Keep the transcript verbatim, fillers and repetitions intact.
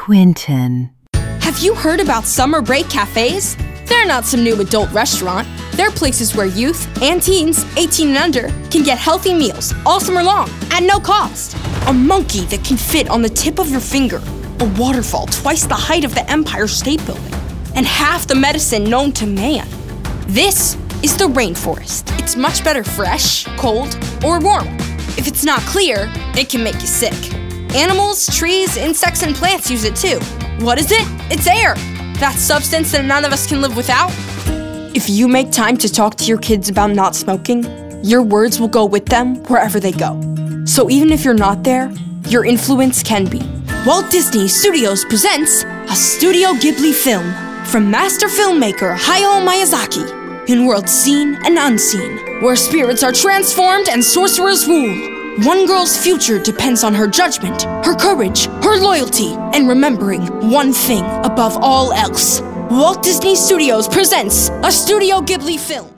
Quentin. Have you heard about summer break cafes? They're not some new adult restaurant. They're places where youth and teens, eighteen and under, can get healthy meals all summer long at no cost. A monkey that can fit on the tip of your finger. A waterfall twice the height of the Empire State Building. And half the medicine known to man. This is the rainforest. It's much better fresh, cold, or warm. If it's not clear, it can make you sick. Animals, trees, insects, and plants use it too. What is it? It's air. That substance that none of us can live without. If you make time to talk to your kids about not smoking, your words will go with them wherever they go. So even if you're not there, your influence can be. Walt Disney Studios presents a Studio Ghibli film from master filmmaker Hayao Miyazaki in worlds seen and unseen, where spirits are transformed and sorcerers rule. One girl's future depends on her judgment, her courage, her loyalty, and remembering one thing above all else. Walt Disney Studios presents a Studio Ghibli film.